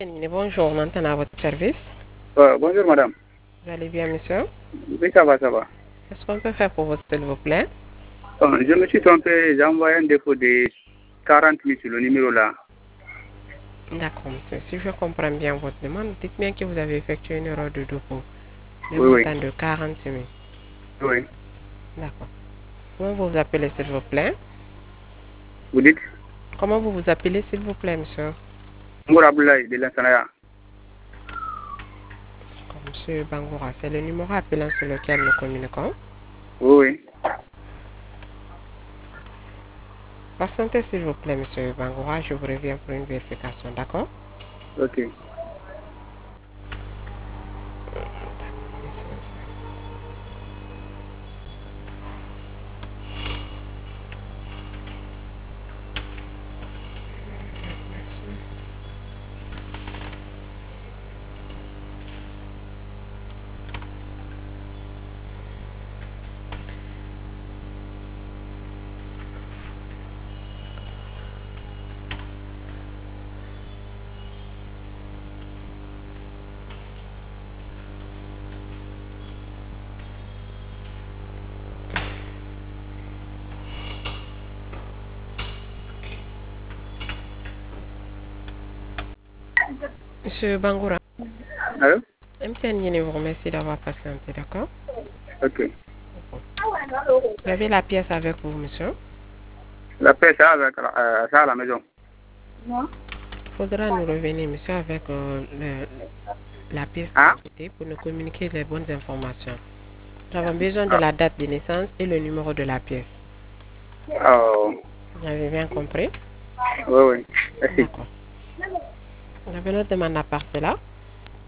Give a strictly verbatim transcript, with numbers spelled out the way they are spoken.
Bonjour, maintenant à votre service. Euh, bonjour madame. Vous allez bien, monsieur? Oui, ça va, ça va. Qu'est-ce qu'on peut faire pour vous, s'il vous plaît? Euh, je me suis trompé, j'ai envoyé un défaut de quarante mille sur le numéro là. D'accord, monsieur. Si je comprends bien votre demande, dites bien que vous avez effectué une erreur de dépôt. Le Oui, oui, montant de quarante mille. oui. D'accord. Comment vous vous appelez, s'il vous plaît? Vous dites Comment vous vous appelez, s'il vous plaît, monsieur? Ngour Abdoulaye de l'Insanaya. D'accord, monsieur Bangoura, c'est le numéro appelant sur lequel nous communiquons. Oui, oui. Patientez, s'il vous plaît, monsieur Bangoura, je vous reviens pour une vérification, d'accord? Ok. Monsieur Bangoura, Allô? M T N Yene vous remercie d'avoir patienté, d'accord? Ok. Vous avez la pièce avec vous, monsieur? La paix, ça, avec, euh, ça à la maison. Il faudra nous revenir, monsieur, avec euh, le- la pièce Hein? d'identité pour nous communiquer les bonnes informations. Nous avons besoin de Ah. la date de naissance et le numéro de la pièce. Oh. Vous avez bien compris? Oui, oui. Merci. D'accord. Vous avez notre demande à part cela?